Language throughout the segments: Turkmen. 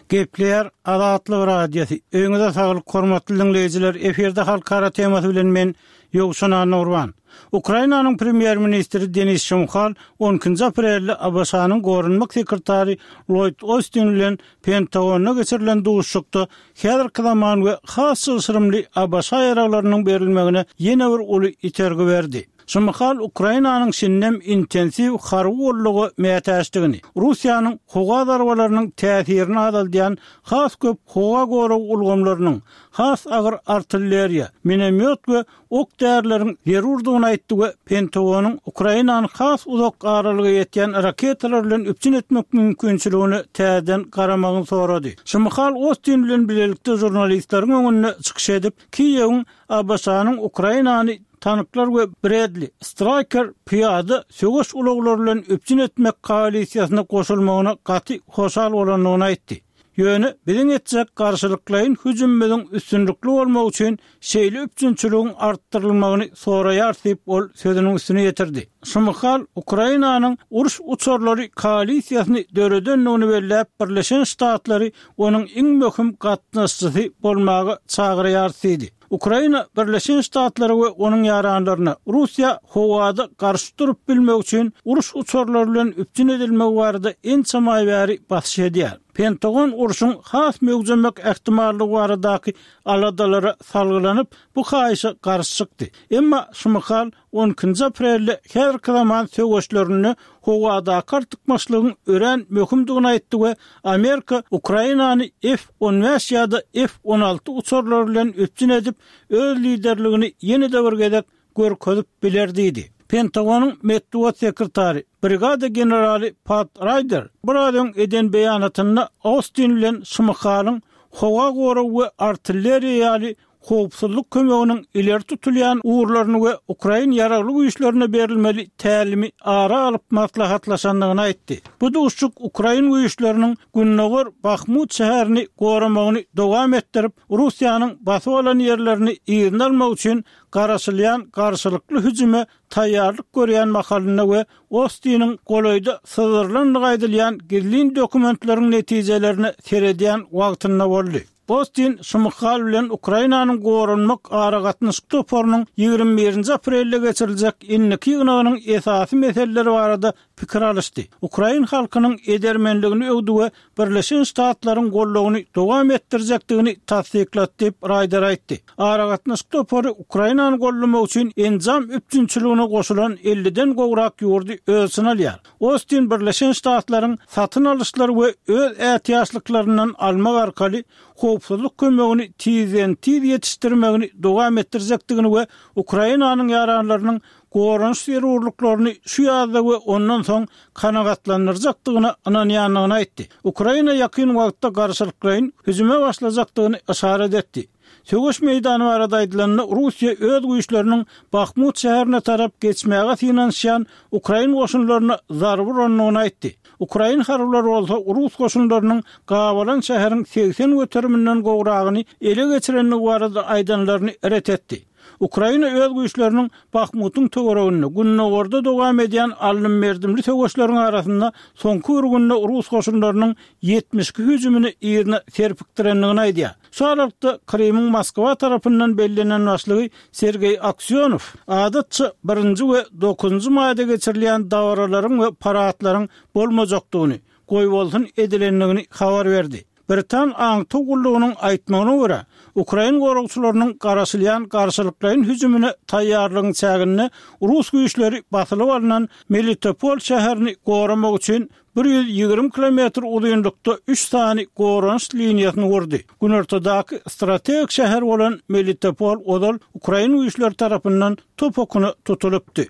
Gepler Azatlyk radiosu. Öňüňizde saglyk hormatly dinleýijiler, eferde halkara temasy bilen men Ýogşan Nurwan. Ukrainanyň premier ministri Denis Şumhal 10 aprelde Abaşanyň gorunmak sekretary Lloyd Austin bilen Pentagona geçirilen duşukda häzirki zaman we has ysrymly Abaşa ýaralarynyň berilmegine ýene bir uly itergi berdi. Şumhal Ukrainanyň şinnem intensiw harwurlugy mätäçdigini, Russiýanyň howa darwalarynyň täsirini azaldaýan has köp howa goru ulgamlarynyň, has agyr artilleriýa, minomyot we ok därleriň zerurdygyny aýtdy we Pentagonyň Ukrainanyň has uzak aralyga ýetýän raketalar bilen üpçün etmek mümkinçiligini täzeden garamagyny sorady. Şumhal Austin bilen bilelikde jurnalistleriň öňüne çykyş edip, Kiýewiň Abaşanyň Ukrainany tanıklar we Bradley Striker piyada sögüş ulaglary bilen öpçün etmek koalisiýasyna goşulmagyna gaty hoşal bolanyny aýtdy. Ýöne biziň etjek garşylyklaryň hüjümimiň üstünlikli bolmagy üçin şeýle öpçünçiligiň artdyrylmagyny soraýar diýip ol sözüniň üstüne ýetirdi. Şumhal Ukrainanyň uruş uçurlary koalisiýasyny döredänligini belläp Birleşen Ştatlary onuň iň möhüm gatnaşçysy bolmagy çagyrýar diýdi. Ukraina Birleşen Ştatlary we onuň ýaranlaryna Russiýa howada garşy durup bilmek üçin uruş uçurlary bilen üpçün edilmegi barada en çamaýbäri basyş edýär. Pentagon uruşun has mögüzemek ähtimallygy baradaky aladalara salgylanyp bu haýşa garşy çykdy. Emma Şumhal 10 aprelde häzirki zaman sögüşlerini howada kartykmaçlygyň ören möhümdigini aýtdy we Amerika Ukrainany F-15 ýa-da F-16 uçurlary bilen öpçün edip öz liderligini ýene-de bir gezek görkezip biler diýdi. Pentagonyň medeniýet sekretary brigada generali Pat Ryder buradan eden beýanatyna Austin bilen Şumhalyň howa goru we artilleriýaly howpsuzlyk kömeginiň ileri tutulýan uğurlaryny we Ukrain ýaragly güýçlerine berilmeli tälimi ara alyp maslahatlaşandygyny aýtdy. Bu duşuk Ukrain güýçleriniň Günnogor Bakhmut şäherini goramagyny dowam etdirip, Russiýanyň basy bolan ýerlerini ýygyny almak üçin garaşylýan garşylykly hüjüme taýýarlyk görýän mahalyny we Austin'in goloyda sızırlanlygy aýdylýan gizlin dokumentleriň netijelerini seredýän wagtyna boldy. Austin Şumhal bilen Ukrainanyň gorunmak aragatnaşyk toporunyň 21 aprelde geçiriljek inniki ýygynynyň esasy meseleleri barada pikir alışdy. Ukrain halkynyň edermenligini öwdi we Birleşen Ştatlaryň gollagyny dowam etdirjekdigini tasdiklatdy diýip Ryder aýtdy. Aragatnaşyk toporu Ukrainany gollamak üçin enjam üpçünçiligine goşulan 50den gowrak ýurdy ölçün alýar. Austin Birleşen Ştatlaryň satyn alyşlary we öz ähtiýaçlyklaryndan almak arkaly howpsuzlyk kömegini tiz ýetişdirmegini dowam etdirjekdigini we Ukrainanyň ýaranlarynyň gorunç zerurlyklaryny şu ýazda we ondan soň kanagatlandyrjakdygyny ananýanlygyny aýtdy. Ukraina ýakyn wagtda garşylyklaryň hüjüme başlajakdygyny işaret etdi. Sögüş meýdany barada aýdylanyny Russiýa öz güýçleriniň Bakhmut şäherine tarap geçmäge finansiýan Ukrain goşunlaryna zarby uranyny aýtdy. Ukrain harwlary bolsa Rus goşunlarynyň Gawalan şäheriniň 80 göteriminden gowragyny ele geçirenligi barada aýdanlaryny ret etdi. Ukraina öz güýçleriniň Bakhmutyň töweregiňde Günnogorda dowam edýän alnym merdimli töweşleriň arasynda soňky bir günde Rus goşunlarynyň 72 hüjümini ýerine serpikdirenligini aýdýar. Şu aralykda Kremliň Moskwa tarapyndan bellenen başlygy Sergey Aksionow adatça 1-nji we 9-njy maýda geçirilýän dawralaryň we paratlaryň bolmajakdygyny, goý bolsun edilenligini habar berdi. Britan aň tugullugynyň aýtmagyna görä, Ukrain gorugçylarynyň garaşylýan garşylyklaryň hüjümine taýýarlygyny çägini Rus güýçleri basylyp alynan Melitopol şäherini goramak üçin 120 kilometr uzunlukda 3 tane gorunç liniýasyny gurdy. Günortadaky strategik şäher bolan Melitopol odal Ukrain güýçleri tarapyndan topokuny tutulupdy.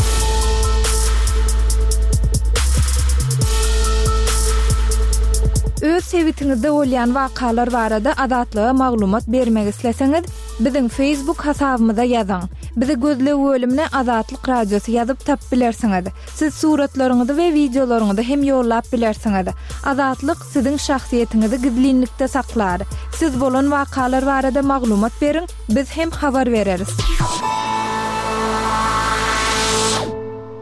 Öz sevitiňizde bolýan wakalar barada adatlyga maglumat bermek isleseňiz, biziň Facebook hasabymyza ýazyň. Bizi gözlep bölümine Azatlyk Radiosu ýazyp tap bilersiňiz. Siz suratlaryňyzy we videolaryňyzy hem ýollap bilersiňiz. Azatlyk siziň şahsiýetiniňizi gizlinlikde saklar. Siz bolan wakalar barada maglumat beriň, biz hem habar bereriz.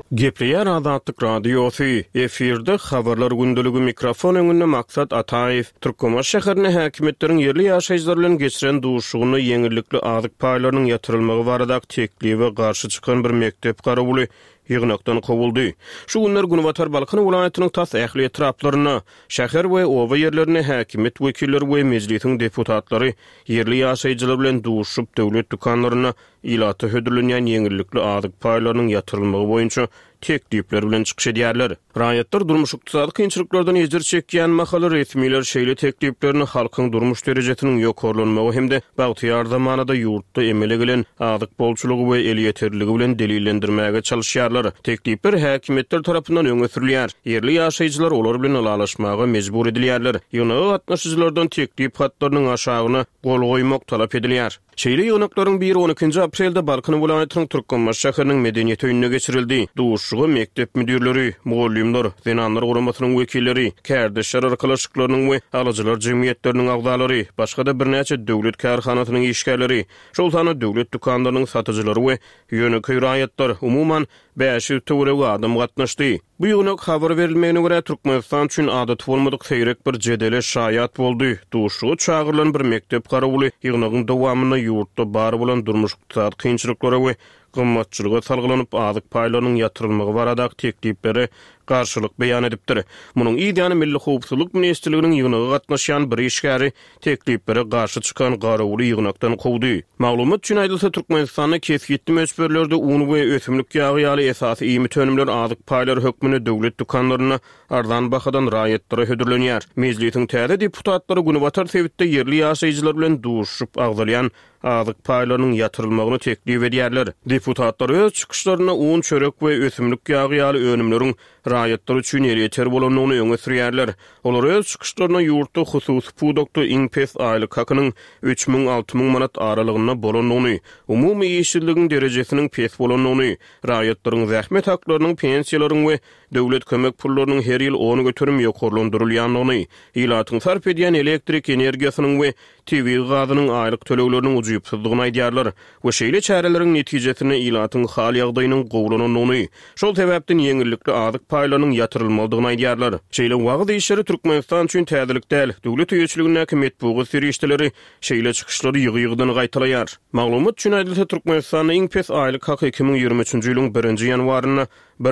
Gepleýär Azatlyk radiosu efirde habarlar gündülügi mikrofon öňünde maksat Ataýew Türkmenistan şäherine häkimetleriň ýerli ýaşaýjylar bilen geçiren duşugyny ýeňillikli azyk paýlarynyň ýatyrylmagy barada tekliwe garşy çykan bir mektep garabuly ýygnakdan kowuldy. Şu günler Günwatar Balkan welaýatynyň tas ähli etraplaryna, şäher we owa ýerlerine häkimet wekilleri we mejlisiň deputatlary ýerli ýaşaýjylar bilen duşup döwlet dukanlaryna ilata hödürlenýän ýeňillikli azyk paýlarynyň ýatyrylmagy boýunça teklipler bilen çykyş edýärler. Raýatlar durmuş ykdysady kynçylyklardan ejder çekýän mahaly resmiler şeýle tekliplerini halkyň durmuş derejesiniň ýokarlanmagy hemde bagtyar zamanada ýurtda emele gelen azyk bolçulugy we el ýeterligi bilen delillendirmäge çalışýarlar. Teklipler häkimetler tarapyndan öňe sürilýär. Ýerli ýaşaýjylar olar bilen alalaşmaga mejbur edilýärler. Ýöne gatnaşyjylardan teklip hatlarynyň aşagyna gol goýmak talap edilýär. Şeýle ýöneklaryň biri 12-nji aprelde Balkan welaýatynyň Türkmenistan şäheriniň medeniýet öýüne geçirildi. Duşugy mekdep müdirleri, mugallimler, zenanlar guramatynyň wekilleri, kärdeşler arkalaşyklarynyň we alyjylar jemgyýetleriniň agdalary, başga-da bir näçe döwlet karhanatynyň işgärleri, şoltany döwlet dukanlarynyň satyjylary we ýöneköý raýatlar umumyň 5 töwerege adam gatnaşdy. Bu ýönek habar berilmegine görä Türkmenistan üçin adat bolmadyk seýrek bir jedele şaýat boldy. Duşugy çağırılan bir mektep garabuly ýygnagyň dowamyny ýurtda bar bolan durmuş ykdysady kynçylyklary we gymmatçylyga salgylanyp azyk paýlarynyň ýatyrylmagy barada teklipleri garşylyk beýan edipdir. Munyň ideýany Milli Howpsuzlyk Ministrliginiň ýygnagy gatnaşan bir işgäri teklipleri garşy çykan garabuly ýygnakdan kowdy. Maglumat üçin aýdylsa Türkmenistanyň kesgitli möçberlerde un we ösümlik ýagy ýaly esasy iými tönümler azyk paýlary hökmüne döwlet dukanlaryna ardan bahadan raýatlara hödürlenýär. Mejlisiň täze deputatlary Günwatar Sewitde ýerli ýaşaýjylar bilen duşup agdalýan azyk paýlarynyň ýatyrylmagyny teklip edýärler. Deputatlar öz çykyşlaryna un, çörek we ösümlik ýagy ýaly önümleriň raýatlar üçin ýeter bolanyny öňe sürýärler. Olar öz çykyşlaryna ýurtda hususy pudokda iňpes aýlyk hakynyň 3000-6000 manat aralygyna bolanyny, umumy ýeşilligiň derejesiniň pes bolanyny, raýatlaryň zähmet haklarynyň pensiýalaryň we döwlet kömek pullarynyň her ýyl ony götürüm ýokarlandyrylýanyny, ilatyň sarp edýän elektrik energiýasynyň we TV gazynyň aýlyk tölegleriniň ujuýupsyzlygyny aýdýarlar we şeýle çäreleriň netijesini ilatyň hal ýagdaýynyň gowlananyny, şol sebäpden ýeňillikli azyk paýlarynyň ýatyrylmalydygyny aýdýarlar. Şeýle wagt işleri Türkmenistan üçin täzelik däl. Döwlet öýçiliginiň häkimet bugy serişdeleri şeýle çykyşlary ýygy-ýygydan gaýtalaýar. Maglumat üçin aýdylsa Türkmenistanyň iňpes aýlyk haky 2023-nji ýylyň 1-nji ýanwaryna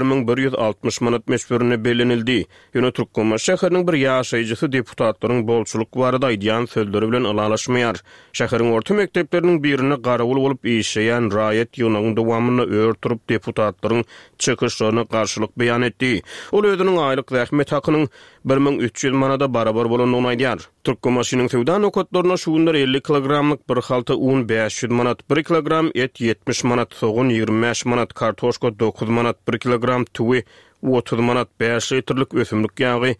1160 manat meşberine bellenildi. Ýöne Türkmenistan şäheriniň bir ýaşaýjysy deputatlaryň bolçuluk barada aýdýan sözleri bilen alalaşmaýar. Şäheriň orta mektepleriniň birine garabuly bolup işleýän raýat ýygynyň dowamyny örtürip deputatlaryň çykyşlaryna garşylyk beýan etdi. Ol özüniň aýlyk zähmet hakynyň 1300 manada barabar bolanyny aýdýar. Türkmenistan sowda nokatlaryna şu günler 50 kilogramlyk bir halta un 500 manat, 1 kilogram et 70 manat, soğun 25 manat, kartoşka 9 manat, 1 kilogram tüwi 30 manat, 5 litrlik ösümlik ýagy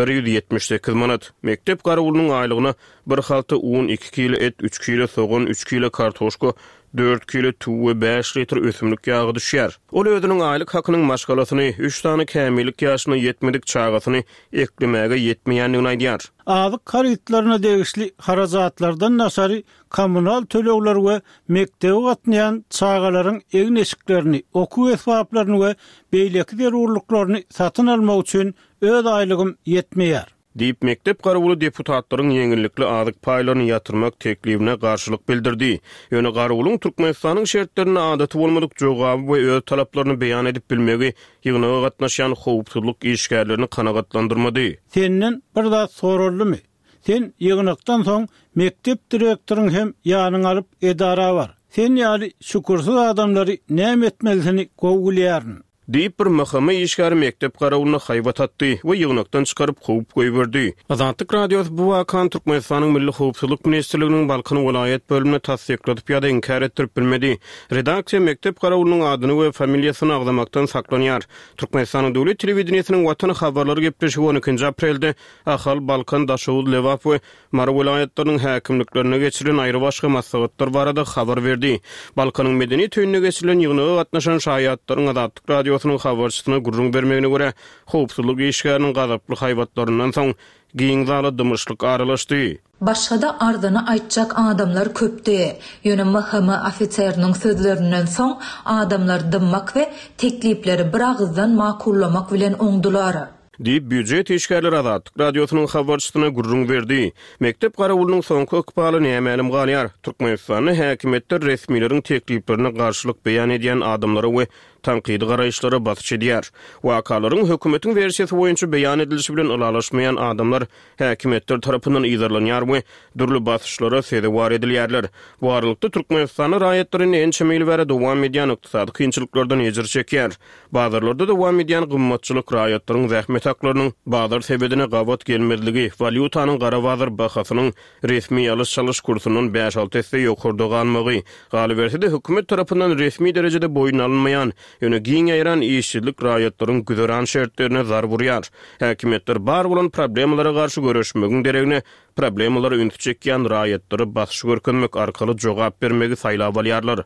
178 manat. Mektep garabulynyň aýlygyna bir halta un, 2 kilo et, 3 kilo soğun, 3 kilo kartoşka, 4 kilo tüwi 5 litr ösümlik ýagy düşýär. Ol özüniň aýlyk hakynyň maşgalasyny 3 tane kämillik ýaşyna ýetmedik çağasyny eklemäge ýetmeýändigini aýdýar. Azyk karytlaryna degişli harajatlardan nasary kommunal tölegler we mektebe gatnaýan çağalaryň eň eşiklerini, okuw esbaplaryny we beýleki zerurlyklaryny satyn almak üçin öz aýlygym ýetmeýär. Diýip mektep garabuly deputatlaryň ýeňillikli azyk paýlaryny ýatyrmak teklibine garşylyk bildirdi. Ýöne garabulyň Türkmenistanyň şertlerine adaty bolmadyk jogaby we öz talaplaryny beýan edip bilmegi ýygnaga gatnaşan howpsuzlyk işgärlerini kanagatlandyrmady. Senden bir zat soruldymy? Sen ýygnakdan soň mektep direktoryň hem ýanyň alyp edara bar. Sen ýaly şükürsiz adamlary näme etmelisini gowgulýaryn. Diýip bir mahkama işgäri mektep garabulyna haýbat atdy we ýygnakdan çykaryp goýup goýberdi. Azatlyk radiosu bu wakan Türkmenistanyň Milli Howpsuzlyk Ministrliginiň Balkan welaýat bölümine tasdikladyp ýa-da inkar etdirip bilmedi. Redaksiýa mektep garabulynyň adyny we familiýasyny agdamakdan saklanýar. Türkmenistanyň döwlet telewizionynyň Watan habarlary gepleşigi 12-nji aprelde ahal Balkan Daşawul Lewap we Mara welaýatlarynyň häkimliklerine geçirilen aýry başga maslahatlar barada habar berdi. Balkanyň medeniýet öýüne geçirilen ýygnaga gatnaşan şaýatlaryň Azatlyk radiosu radiosynyň habarçysyna gurrun bermegine görä howpsuzlyk işgäriniň gazaply haýwatlaryndan soň giň zala dymyşlyk aralaşdy. Başgada ardyny aýtjak adamlar köpdi. Ýöne mahkama ofitseriniň sözlerinden soň adamlar dymmak we teklipleri bir agızdan makullamak bilen oňdular. Diýip büdjet işgärleri Azatlyk radiosynyň habarçysyna gurrun berdi. Mektep garawulynyň soňky ykbaly nämelim galýar? Türkmenistanyň häkimetler resmiýetiň tekliplerine garşylyk beýan edýän adamlara we tanqidi garaýşlara batyş edýär. Wakalaryň hökümetiň versiýasy boýunça beýan edilişi bilen ulalaşmaýan adamlar häkimetler tarapyndan ýyzarlanýar we dürli batyşlara sebäp edilýärler. Bu aralykda Türkmenistanyň raýatlaryny ençe meýil bäri dowam edýän ykdysady kynçylyklardan ejir çekýär. Bazarlarda dowam edýän gymmatçylyk raýatlaryň zähmet haklarynyň bazar sebedine gawat gelmezligi, valyutanyň gara bazar bahasynyň resmi alys çalyş kursunyň 5-6 hesse ýokurda galmagy, galiberse de hökümet tarapyndan resmi derejede boýun alınmaýan ýöne giň aýran işçilik raýatlaryň güzäran şertlerine zar burýar. Häkimetler bar bolan problemlara garşy görüşmegiň deregine problemlara üntü çekýän raýatlary basyş görkenmek arkaly jogap bermegi saýlap alýarlar.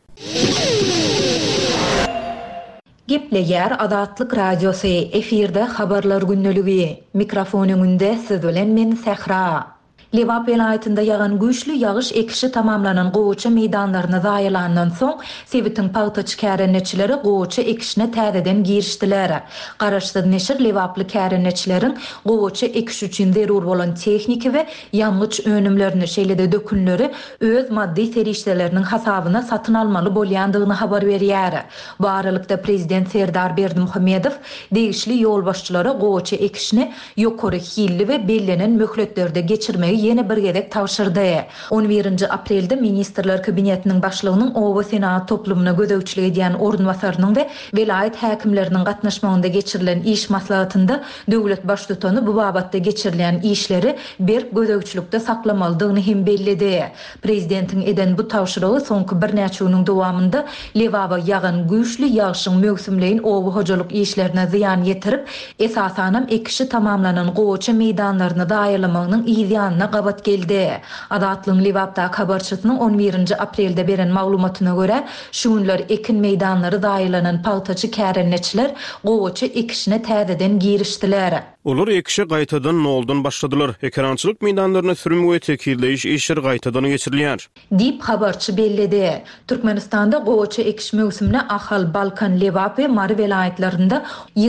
Gepleýär Azatlyk radiosy efirde habarlar günneligi. Mikrofon öňünde siz bilen men Sehra. Lewap vilayetinde ýagan güýçli ýagyş ekişi tamamlanan Gowaça meýdanlaryna zaýylandan soň Sebitiň paýtaç kärenetçileri Gowaça ekişine täzeden girişdiler. Garaşdy neşir Lewaply kärenetçileriň Gowaça ekiş üçin zerur bolan tehnika we ýamgyç önümlerini şeýlede dökünleri öz maddi serişdeleriniň hasabyna satyn almaly bolýandygyny habar berýär. Bu aralykda prezident Serdar Berdimuhammedow degişli ýol başçylary Gowaça ekişini ýokary hilli we bellenen möhletlerde geçirmegi yeni bir gedek tawşyrdy. 11 aprelde Ministrler Kabinetiniň başlygynyň Owa Senat toplumuna gödäwçilik edýän ornwasarynyň we vilayet häkimleriniň gatnaşmagynda geçirilen iş maslahatynda döwlet başlygyny bu babatda geçirilen işleri bir gödäwçilikde saklamalydygyny hem bellidi. Prezidentiň eden bu tawşyrygy soňky bir näçe ýylyň dowamında Lewap'a ýagan güýçli ýagyşyň mögsümleýin owa hojalyk işlerine ziýan ýetirip, esasanam ekişi tamamlanan Gowaça meýdanlaryny daýylamagynyň ýygyna gabat geldi. Azatlyň Lewapda habarçysynyň 11 aprelde beren maglumatyna görä, şu günler ekin meýdanlary daýylanan paýtaçy kärenetçiler Gowaça ekişine täzeden girişdiler. Olar ekişe gaýtadan noldan başladylar. Ekrançylyk meýdanlaryna sürüm we tekilleýiş işleri gaýtadan geçirilýär. Dip habarçy bellidi. Türkmenistanda Gowaça ekiş mögsümine Ahal, Balkan, Lewap we Mary vilayetlerinde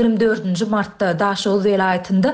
24 martda, Daşol vilayetinde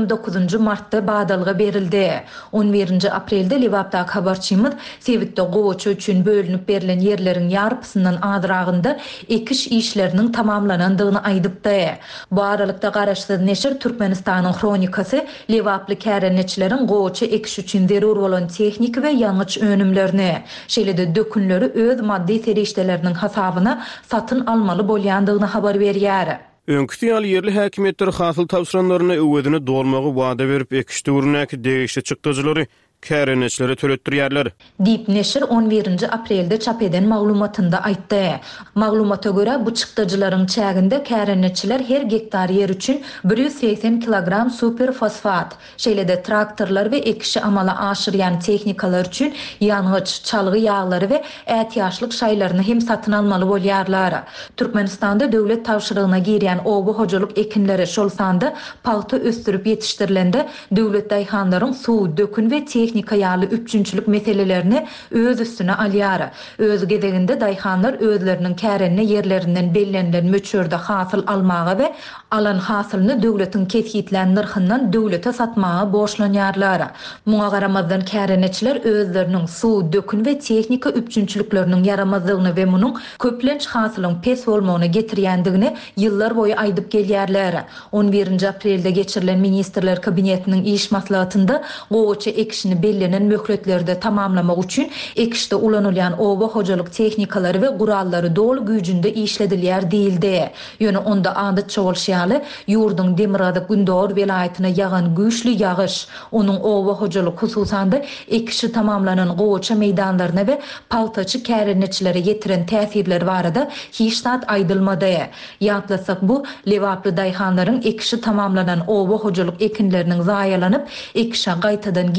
29 martda badalga berildi. 11 aprelde Lewapda habarçymyz Sebitde Gowaça üçin bölünip berilen ýerleriň ýarpysynyň adragynda ekiş işleriniň tamamlanandygyny aýdypdy. Bu aralykda garaşdy neşir Türkmenistanyň kronikasy Lewaply kärenetçileriň Gowaça ekiş üçin zerur bolan tehnik we ýangyç önümlerini, şeýlede dökünleri öz maddi serişdeleriniň hasabyna satyn almaly bolýandygyny habar berýär. Öňkü ýaly ýerli häkimetler hasyl tawşyranlaryny öwedini dolmagy wada berip ekişde urunäki degişli çykdyjylary kärenetçilere töletdirýärler. Dip neşir 11 aprelde çap eden maglumatynda aýtdy. Maglumata görä bu çykdyjylaryň çäginde kärenetçiler her hektar ýer üçin 180 kg superfosfat, şeýlede traktorlar we ekişi amala aşyrýan tehnikalar üçin ýangyç, çalgy ýağlary we ätýaşlyk şaýlaryny hem satyn almaly bolýarlar. Türkmenistanda döwlet tawşyrygyna girýän owa hojalyk ekinleri şol sanda paýta östürüp ýetişdirilende döwlet daýhanlaryň suw, dökün we tehnika ýaly üçünçülük meselelerini öz üstüne alýar. Öz gedeginde daýhanlar özleriniň kärenne ýerlerinden bellenilen möçörde hasyl almagy we alan hasylyny döwletiň ketgitlen narhyndan döwlete satmagy boşlanýarlar. Muňa garamazdan kärenetçiler özleriniň suw, dökün we tehnika üçünçülükleriniň yaramazlygyny we munyň köplenç hasylyň pes bolmagyny getirýändigini ýyllar boýu aýdyp gelýärler. 11 aprelde geçirilen Ministrler Kabinetiniň iş maslahatynda Gowaça ekişini bellenen möhletlerde tamamlamak üçin ekişde ulanylýan owa hojalyk tehnikaları we gurallary dol güýjünde işledilýär diýildi. Ýöne onda adytça bolýaly ýurduň Demirada Gündor vilayatyna ýagan güýçli ýagyş onuň owa hojalyk hususanda ekişi tamamlanan Gowaça meýdanlaryna we paýtaçy kärenetçilere ýetiren täsirleri barada hiç zat aýdylmady. Ýatlasak bu Lewaply daýhanlaryň ekişi tamamlanan owa hojalyk ekinleriniň zaýalanyp ekişe gaýtadan girişmegi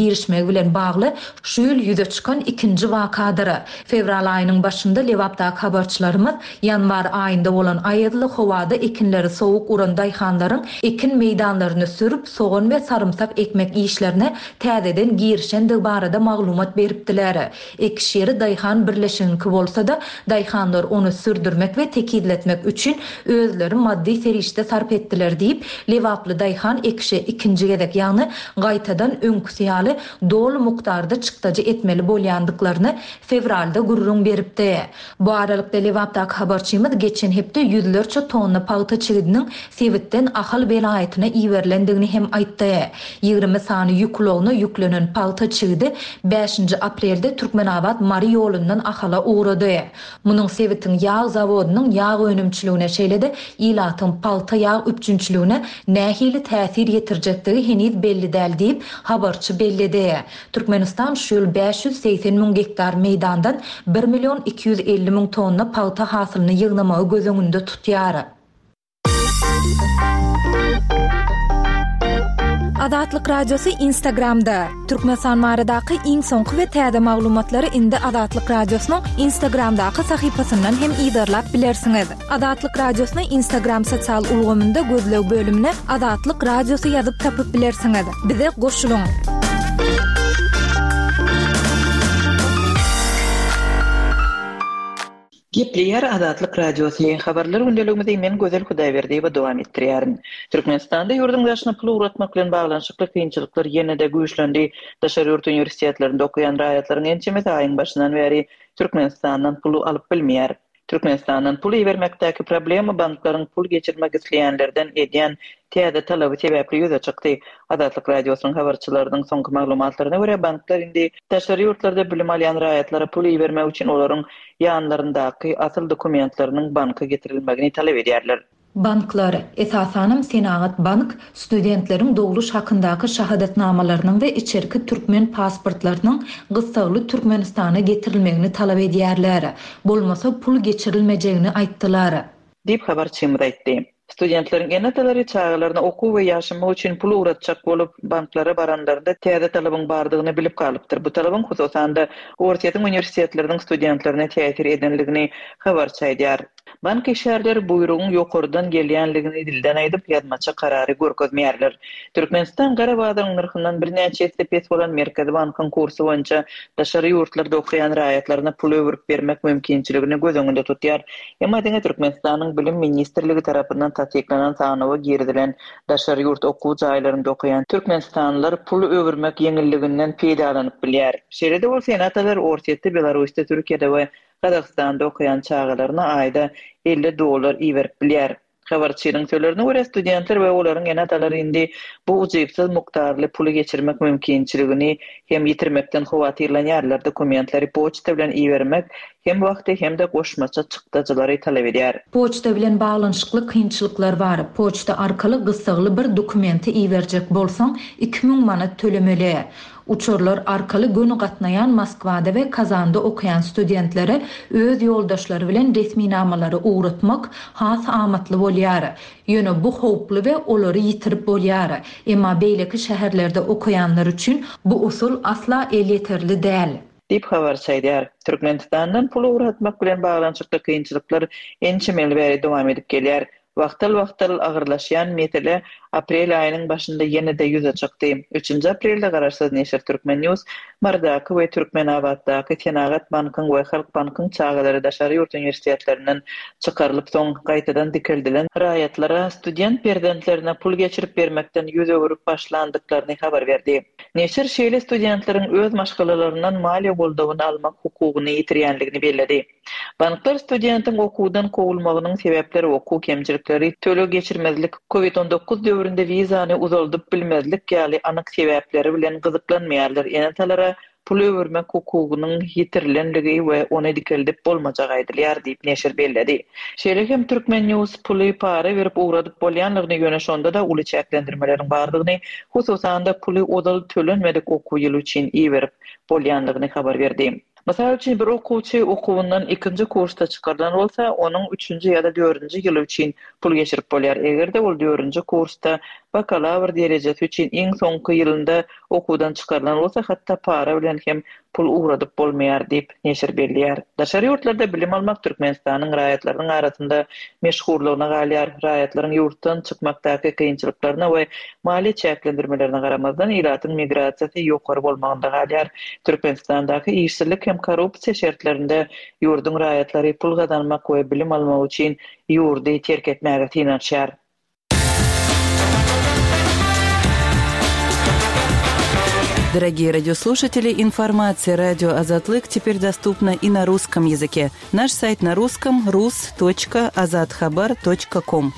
etmeli bilen bagly şu ýyl ýüze çykan ikinji wakadyr. Fevral aýynyň başynda Lewapdaky habarçylarymız ýanwar aýynda bolan aýdly howada ekinleri sowuk uran daýhanlaryň ekin meýdanlaryny sürüp soğan we sarımsak ekmek işlerine täzeden girişendigi barada maglumat beripdiler. Iki şeri daýhan birleşiňki bolsa-da daýhanlar onu sürdürmek we tekidletmek üçin özleri maddi serişde sarp etdiler diýip Lewaply daýhan ekşi ikinji gezek ýagny gaýtadan öňkü ýaly dolu mukdarda çykdaja etmeli bolýandyklaryny fevralda gurrun beripdi. Bu aralykda Lewapdaky habarçymyz geçen hepde ýüzlerçe tonna paýta çigidiniň sebitden ahal belaýatyna iýerilendigini hem aýtdy. 20 sany ýüklowna ýüklenen paýta çigidi 5-nji aprelde Türkmenabad Mari ýolundan ahala uğrady. Munyň sebitiň ýağ zawodynyň ýağ önümçiligine şeýlede ilatyň paýta ýağ üpjünçiligine nähili täsir ýetirjekdigi heniz belli däl diýip habarçy bellidi. Türkmenistan şu ýyl 580.000 hektar meýdandan 1.250.000 tonna paýta hasylyny ýygnamagy göz öňünde tutýar. Adatlyk radiosu Instagramda. Türkmenistan baradaky iň soňky we täze maglumatlary indi Adatlyk radiosynyň Instagramdaky sahypasyndan hem ýydarlap bilersiňiz. Adatlyk radiosyny Instagram sosial ulgamynda gözleg bölümine Adatlyk radiosu ýazyp tapyp bilersiňiz. Bize goşulyň. Gepleýär Adatlyk radiosyny habarlar gündeligimizde men Gözel Hudaýberdiýewa dowam etdirýärin. Türkmenistanda ýurdumdaşyna pul uratmak bilen baglanşykly kynçylyklar ýene-de güýçlendi. Daşary ýurt uniwersitetlerinde okuyan raýatlaryň ençemeti aýyň başyndan beri Türkmenistandan pul alyp bilmeýär. Türkmenistandan pul iýermekdäki problema banklaryň pul geçirmek isleýänlerden edýän täze talaby sebäpli ýüze çykdy. Adatlyk radiosynyň habarçylarynyň soňky maglumatlaryna görä banklar indi daşary ýurtlarda bilim alýan raýatlara pul iýermek üçin olaryň ýanlaryndaky asyl dokumentlarynyň banka getirilmegini talap edýärler. Banklar, esasanam Senagat Bank, studentleriň dogruş hakyndaky şahadatnamalarynyň we içerki türkmen pasportlarynyň gysgaly Türkmenistana getirilmegini talap edýärler. Bolmasa pul geçirilmejegini aýtdylar. Dip habarçymyz aýtdy. Studentleriň enatalary çağlaryna okuw we ýaşamak üçin pul uratjak bolup banklara baranlarda täze talabyň bardygyny bilip galypdyr. Bu talabyň hususan da orta uniwersitetleriniň studentlerine täsir edenligini habarçy aýdýar. Bank işgärleri buýrugyň ýokardan gelýänligini dilden aýdyp ýazmaça karary görkezmeýärler. Türkmenistan Garabadyň nyrkyndan bir näçe etepet bolan Merkezi Bankyň kursy boýunça daşary ýurtlarda okuyan raýatlaryna pul öwürüp bermek mümkinçiligini göz öňünde tutýar. Emma diňe Türkmenistanyň bilim ministrligi tarapyndan tasdiklanan sanawy girdilen daşary ýurt okuw jaýlarynda okuyan türkmenistanlylar pul öwürmek ýeňilliginden peýdalanyp bilýär. Şeýle bolsa senatalar ortaýetde Belarusda, Türkiýede we Kazakstanda okuyan çağlaryna aýda $50 iýerip bilýär. Habarçynyň sözlerine görä studentler we olaryň enatalary indi bu uçypsyz mukdarly puly geçirmek mümkinçiligini hem ýitirmekden howatyrlanýarlar. Dokumentlary poçta bilen iýermek hem wagty hem de goşmaça çykdajylary talap edýär. Poçta bilen baglanşykly kynçylyklar bar. Poçta arkaly gysgaly bir dokumenti iýerjek bolsaň 2000 manat tölemeli. Uçurlar arkaly günü gatnayan Moskwada we Kazanda okuyan studentlere öz ýoldaşlary bilen resmi namalary uğratmak has amatly bolýar. Ýöne bu howply we olary ýitirip bolýar. Emma beýleki şäherlerde okuyanlar üçin bu usul asla elýeterli däl. Dip habarçy aýdýar. Türkmenistandan pul uratmak bilen baglanşykly kynçylyklar ençemeli beri dowam edip gelýär. Wagtal agyrlaşýan mesele aprel aýynyň başynda ýene-de ýüze çykdy. 3-nji aprelde garaşsyz neşir Türkmen News Mardaky we Türkmenabaddaky Senagat Bankyň we Halk Bankyň çağlary daşary ýurt uniwersitetleriniň çykarylyp soň gaýtadan dikildilen raýatlara student perdentlerine pul geçirip bermekden ýüze öwürüp başlandyklaryny habar berdi. Neşir şeýle studentleriň öz maşgalalaryndan maliýe boldawyny almak hukugyny ýitirýänligini belledi. Banklar studentiň okuwdan kowulmagynyň sebäpleri okuw kemçilikleri, tölö geçirmezlik, COVID-19 döwründe wizany uzaldyp bilmezlik ýaly anyk sebäpleri bilen gyzyklanmaýarlar. Enatalara pul öwürmek hukugynyň ýitirilenligi we ony dikildip bolmajak aýdylýar diýip neşir belledi. Şeýle hem Türkmen News puly para berip uğradyp bolýanlygyny ýöneşende de uly çäklendirmeleriň bardygyny, hususan da puly odal tölenmedik okuw ýyly üçin iýerip bolýanlygyny habar berdi. Mesela üçin bir okuwçy okuwundan 2-nji kursda çykardan bolsa, onuň 3-nji ýa-da 4-nji ýyly üçin pul geçirip bolýar. Egerde ol 4-nji kursda bakalavr derejesi üçin iň soňky ýylynda okuwdan çykardan bolsa, hatda para bilen hem pul ugradyp bolmaýar diýip neşir berýär. Daşary ýurtlarda bilim almak Türkmenistanyň raýatlarynyň arasynda meşhurlygyna galýar. Raýatlaryň ýurtdan çykmakdaky kynçylyklaryna we mali çäklendirmelerine garamazdan ýylatyň migrasiýasy ýokary bolmagynda galýar. Türkmenistandaky işçilik hem korrupsiýa şertlerinde ýurdun raýatlary pul gazanmak we bilim almak üçin ýurdy terk etmäge tinanşýar. Дорогие радиослушатели, информация «Радио Азатлык» теперь доступна и на русском языке. Наш сайт на русском – rus.azadkhabar.com.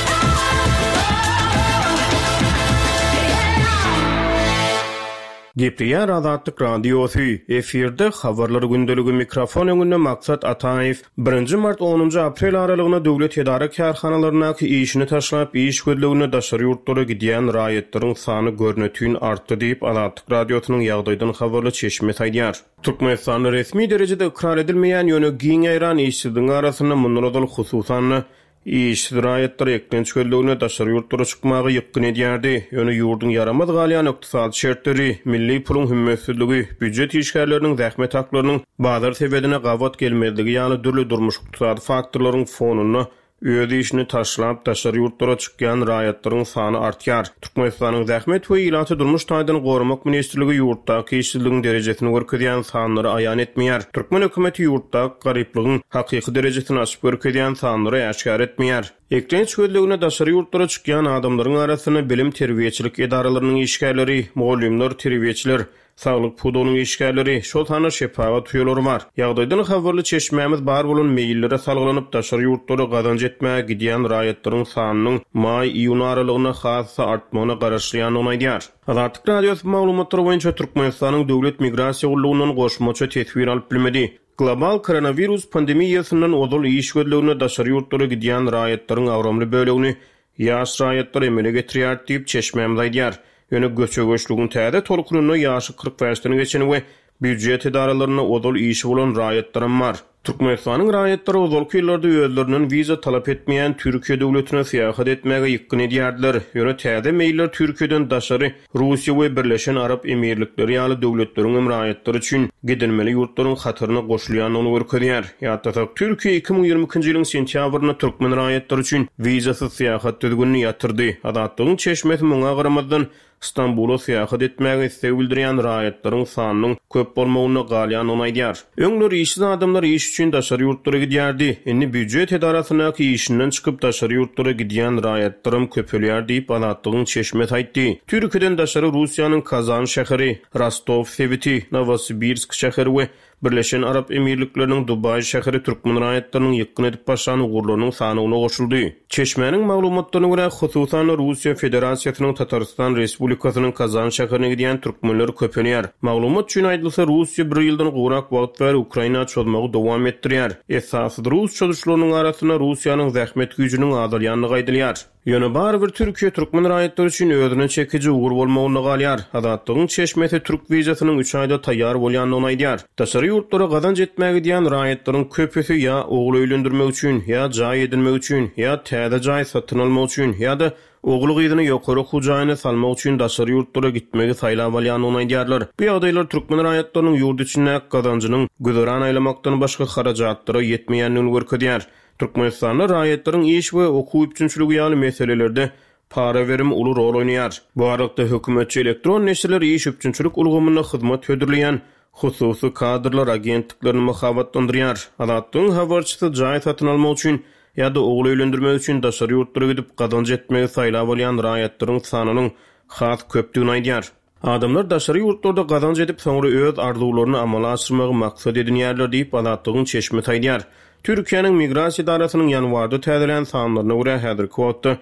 Gepriyar Azatlyk Radiosu efirde habarlar gündölügi mikrofon öňünde Maksat Ataev 1 mart 10 aprel aralygyna döwlet edara karhanalaryna işini taşlap iş gözlegine daşary ýurtlara gidýän raýatlaryň sany görnetýün artdy diýip Azatlyk Radiosynyň ýagdaýdan habarly çeşme taýdýar. Türkmenistan resmi derejede ikrar edilmeýän ýöne giň aýran işçiligiň arasynda munradal hususan İş raýatlar eklenç gözlegine daşary ýurtlara çykmagy ýykyn edýärdi. Ýöne ýurdun yaramaz galýan ykdysady şertleri, milli pulun hümmetligi, büdjet işgärleriniň zähmet haklarynyň bazar sebedine gawat gelmezligi ýaly dürli durmuş ykdysady faktorlaryň fonuny öýde işini taşlap daşary ýurtlara çykýan raýatlaryň sany artýar. Türkmenistanyň zähmet we ýylaty durmuş taýdan gorumak ministrligi ýurtdaky işçiligiň derejesini görkezýän sanlary aýan etmeýär. Türkmen hökümeti ýurtdaky garyplygyň hakyky derejesini açyp görkezýän sanlary aşkar etmeýär. Eklenç gözlegine daşary ýurtlara çykýan adamlaryň arasyna bilim terbiýeçilik edaralarynyň işgärleri, muallimler, terbiýeçiler, sağlyk pudunyň işgärleri, şol hany şepagat ýolary bar. Ýagdaýdan habarly çeşmämiz bar bolan meýillere salgylanyp daşary ýurtlara gazanç etmäge gidýän raýatlaryň sanynyň may-iýun aralygyna hassa artmagyna garaşlýan onaýdýar. Azatlyk Radiosu maglumatlary boýunça Türkmenistanyň döwlet migrasiýa gullugynyň goşmaça tedbir alyp bilmedi. Global koronavirus pandemiýasynyň odul iş gözlegine daşary ýurtlara gidýän raýatlaryň awramly bölegini ýaş raýatlar emele getirýär diýip çeşmämiz aýdýar. Ýöne göçegöçlügiň täze tolkunyny ýaşy 40 ýaşdan geçeni we büdjet edaralaryna odul işi bolan raýatlaryň bar. Türkmenistanyň raýatlary ozalky ýyllarda özlerinden wiza talap etmeýän Türkiýe döwletine seýahat etmäge ýykyn edýärdiler. Ýöne täze meýiller Türkiýeden daşary Russiýa we Birleşen Arap Emirlikleri ýaly döwletleriň raýatlary üçin gidilmeli ýurtlaryň hatyryna goşulýanyny görkezýär. Ýa-da Türkiýe 2022-nji ýylyň sentýabryna türkmen raýatlary üçin wizasyz seýahat düzgünini ýatyrdy. Adatlygyň çeşmesi muňa garamazdan İstanbul'a seyahat etmäge istek bildirýän raýatlaryň sanynyň köp bolmagyny galýan onaýdýar. Öňler işsiz adamlar iş üçin daşary ýurtlara gidýärdi. Endi büdjet edarasynaky işinden çykyp daşary ýurtlara gidýän raýatlarym köpelýär diýip Azatlygyň çeşme taýtdy. Türkiýeden daşary Russiýanyň Kazan şäheri, Rostov, Seviti, Novosibirsk şäheri we Birleşen Arap Emirlikleriniň Dubay şäheri türkmen raýatlarynyň ýykyn edip başlany uğurlarynyň sanyna goşuldy. Çeşmeniň maglumatlaryna görä hususan Russiýa Federasiýasynyň Tatarstan Respublikasynyň Kazan şäherine gidýän türkmenler köpenýär. Maglumat üçin aýdylsa Russiýa bir ýyldan gowrak wagt we Ukraina çözmegi dowam etdirýär. Esasy Rus çözüşleriniň arasyna Russiýanyň zähmet güýjüniň azalýanyny gaýdylýar. Ýöne bar bir Türkiýe türkmen raýatlary üçin özüne çekiji ugur bolmagyny galýar. Azatlygyň çeşmesi türk wizasynyň 3 aýda taýýar bolýanyny onaýdýar. Daşary ýurtlara gazanç etmäge gidýän raýatlaryň köpüsi ýa ogly öýlendirmek üçin, ýa jaý edilmek üçin, ýa täze jaý satyn almak üçin, ýa-da ogly gyzyny ýokary hujaýyna salmak üçin daşary ýurtlara gitmegi saýlap alýany onaýdýarlar. Bu ýagdaýlar türkmen raýatlarynyň ýurt içinde gazanchynyň güzäran aýlamakdan başga harajatlary ýetmeýänligini görkezýär. Türkmenistanda raýatlaryň iş we okuw üçinçiligi ýaly meselelerde para verimi uly rol oýnaýar. Bu arada hökümetçi elektron neşirler iş üçinçilik ulgamyna hyzmat ödürleýän hususy kadrlar agentliklerini muhabatlandyrýar. Azatlygyň habarçysy jaý satyn almak üçin ýa-da ogly öýlendirmek üçin daşary ýurtlara gidip gazanç etmegi saýlap bolýan raýatlaryň sanynyň has köpdigini aýdýar. Adamlar daşary ýurtlarda gazanç edip soňra öz arzularyny amala aşyrmagy maksat edinýärler diýip Azatlygyň çeşme taýdýar. Türkiýanyň migrasiýa idarasynyň ýanwarda täzelen sanlaryna görä häzirki wagtda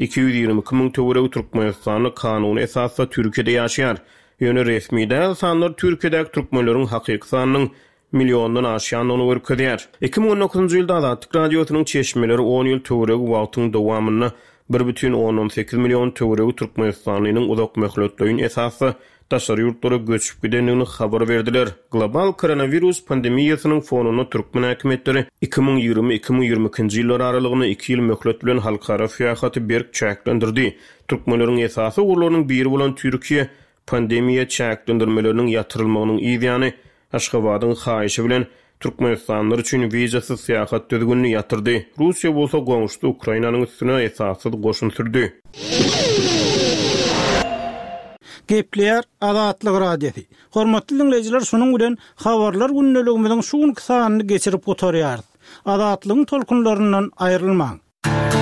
222 000 töwereg Türkmenistanyň kanuny esasda Türkiýede ýaşaýar. Ýöne resmi däl sanlar Türkiýedäki türkmenleriň hakyky sanynyň milyondan aşýanyny görkezýär. 2019-njy ýylda Azatlyk Radiosynyň çeşmeleri 10 ýyl töwereg wagtyň dowamyny 1,18 milyon töweregi Türkmenistanynyň uzak möhletliğin esasy daşary ýurtlara göçüp gidenligini habar berdiler. Global koronavirus pandemiýasynyň fonuna Türkmen häkimetleri 2020-2022 ýyllar aralygyny 2 ýyl möhlet bilen halkara fiýahaty berk çäklendirdi. Türkmenleriň esasy urlarynyň biri bolan Türkiýe pandemiýa çäklendirmeleriniň ýatyrylmagynyň ýa-da Aşgabatyň haýyşy bilen Türkmenistanlar üçin vizasyz seyahat düzgünlüğünü yatırdı. Rusya bolsa goňuşdy Ukrainanyň üstüne esassız goşun sürdi. Gepler Azatlyk radiosi. Hormatly dinleyijiler, şonuň bilen habarlar günneligimiziň şuň kysanyny geçirip oturýar. Azatlygyň tolkunlaryndan aýrylmaň.